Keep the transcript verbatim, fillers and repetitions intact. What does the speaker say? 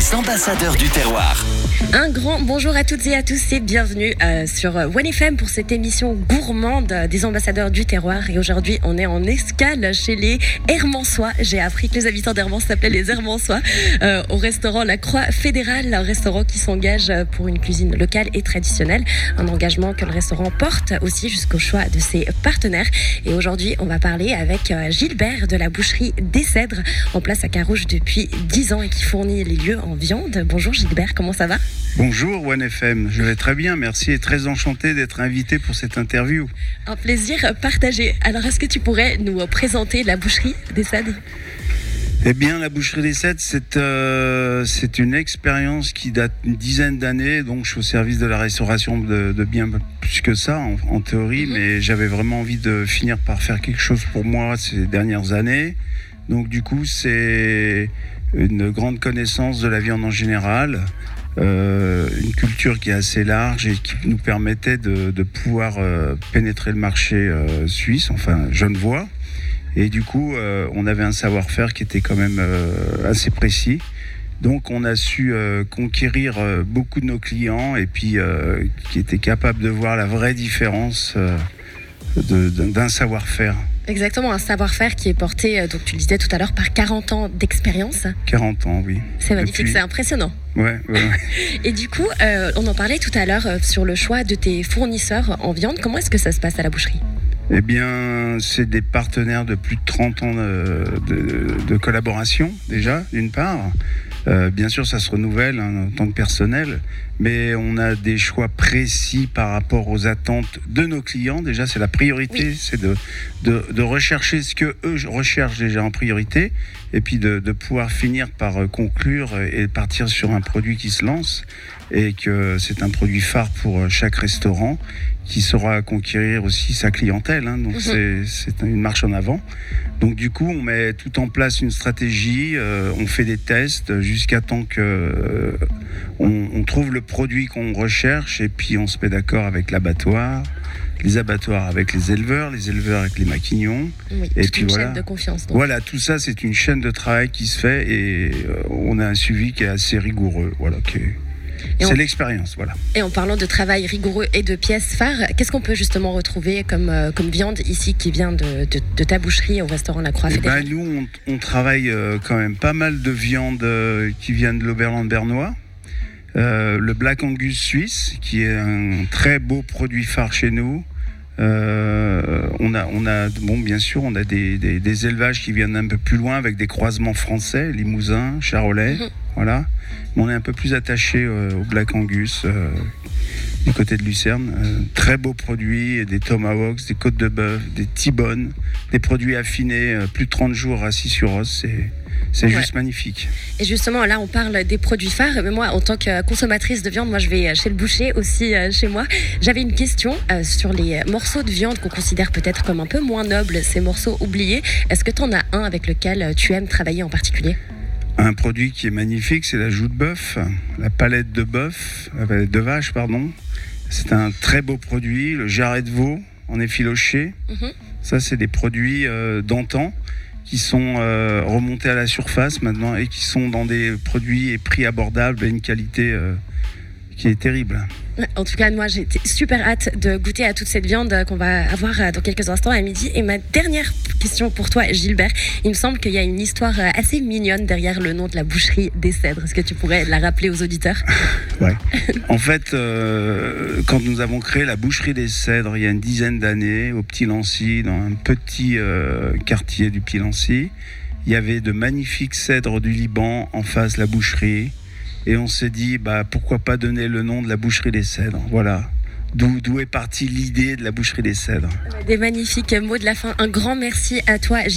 Les ambassadeurs du terroir. Un grand bonjour à toutes et à tous et bienvenue euh, sur One F M pour cette émission gourmande des ambassadeurs du terroir. Et aujourd'hui, on est en escale chez les Hermançois. J'ai appris que les habitants d'Hermance s'appelaient les Hermançois euh, au restaurant La Croix Fédérale, un restaurant qui s'engage pour une cuisine locale et traditionnelle. Un engagement que le restaurant porte aussi jusqu'au choix de ses partenaires. Et aujourd'hui, on va parler avec euh, Gilbert de la boucherie des Cèdres, en place à Carouge depuis dix ans et qui fournit les lieux en viande. Bonjour Gilbert, comment ça va ? Bonjour One F M, je vais très bien, merci et très enchanté d'être invité pour cette interview. Un plaisir partagé. Alors est-ce que tu pourrais nous présenter la boucherie des Cèdres ? Eh bien, la boucherie des Cèdres, c'est, euh, c'est une expérience qui date d'une dizaine d'années, donc je suis au service de la restauration de, de bien plus que ça en, en théorie, mmh. mais j'avais vraiment envie de finir par faire quelque chose pour moi ces dernières années. Donc du coup, c'est une grande connaissance de la viande en général, Euh, une culture qui est assez large et qui nous permettait de, de pouvoir euh, pénétrer le marché euh, suisse, enfin genevois. Et du coup, euh, on avait un savoir-faire qui était quand même euh, assez précis. Donc on a su euh, conquérir euh, beaucoup de nos clients et puis euh, qui étaient capables de voir la vraie différence euh, de, de, d'un savoir-faire. Exactement, un savoir-faire qui est porté, donc tu le disais tout à l'heure, par quarante ans d'expérience. quarante ans, oui. C'est magnifique, Depuis... c'est impressionnant. Ouais, ouais, ouais. Et du coup, euh, on en parlait tout à l'heure euh, sur le choix de tes fournisseurs en viande. Comment est-ce que ça se passe à la boucherie ? Eh bien, c'est des partenaires de plus de trente ans de, de, de collaboration, déjà, d'une part. Euh, bien sûr, ça se renouvelle hein, en tant que personnel, mais on a des choix précis par rapport aux attentes de nos clients. Déjà, c'est la priorité, oui. c'est de, de, de rechercher ce que eux recherchent déjà en priorité, et puis de, de pouvoir finir par conclure et partir sur un produit qui se lance, et que c'est un produit phare pour chaque restaurant qui saura conquérir aussi sa clientèle. Hein, donc, mmh. c'est, c'est une marche en avant. Donc, du coup, on met tout en place une stratégie, euh, on fait des tests jusqu'à temps que euh, on, on trouve le produit qu'on recherche et puis on se met d'accord avec l'abattoir, les abattoirs avec les éleveurs, les éleveurs avec les maquignons. Oui, et toute puis une voilà. chaîne de confiance. Donc. Voilà, tout ça, c'est une chaîne de travail qui se fait et euh, on a un suivi qui est assez rigoureux. Voilà, qui est... C'est en... l'expérience, voilà. Et en parlant de travail rigoureux et de pièces phares, qu'est-ce qu'on peut justement retrouver comme, euh, comme viande ici qui vient de, de, de ta boucherie au restaurant La Croix Fédérale ? Ben, nous, on, on travaille euh, quand même pas mal de viande euh, qui vient de l'Oberland bernois. Euh, le Black Angus suisse, qui est un très beau produit phare chez nous. Euh, on a, on a, bon, bien sûr, on a des, des, des élevages qui viennent un peu plus loin avec des croisements français, Limousin, Charolais, mmh. voilà. Mais on est un peu plus attaché euh, au Black Angus euh, du côté de Lucerne. Euh, très beaux produits, des tomahawks, des côtes de bœuf, des T-bones, des produits affinés, euh, plus de trente jours assis sur os. C'est, c'est ouais. juste magnifique. Et justement, là, on parle des produits phares. Mais moi, en tant que consommatrice de viande, moi, je vais chez le boucher aussi, euh, chez moi. J'avais une question euh, sur les morceaux de viande qu'on considère peut-être comme un peu moins nobles, ces morceaux oubliés. Est-ce que tu en as un avec lequel tu aimes travailler en particulier ? Un produit qui est magnifique, c'est la joue de bœuf, la palette de bœuf, la palette de vache, pardon. C'est un très beau produit. Le jarret de veau en effiloché. Mmh. Ça, c'est des produits euh, d'antan qui sont euh, remontés à la surface maintenant et qui sont dans des produits et prix abordables et une qualité euh, qui est terrible. En tout cas, moi, j'ai super hâte de goûter à toute cette viande qu'on va avoir dans quelques instants à midi. Et ma dernière question pour toi, Gilbert, il me semble qu'il y a une histoire assez mignonne derrière le nom de la boucherie des Cèdres. Est-ce que tu pourrais la rappeler aux auditeurs ? Ouais. En fait, euh, quand nous avons créé la boucherie des Cèdres il y a une dizaine d'années, au Petit-Lancy, dans un petit euh, quartier du Petit-Lancy, il y avait de magnifiques cèdres du Liban en face de la boucherie. Et on s'est dit, bah, pourquoi pas donner le nom de la boucherie des Cèdres. Voilà. D'où, d'où est partie l'idée de la boucherie des Cèdres. Des magnifiques mots de la fin. Un grand merci à toi, Gilles.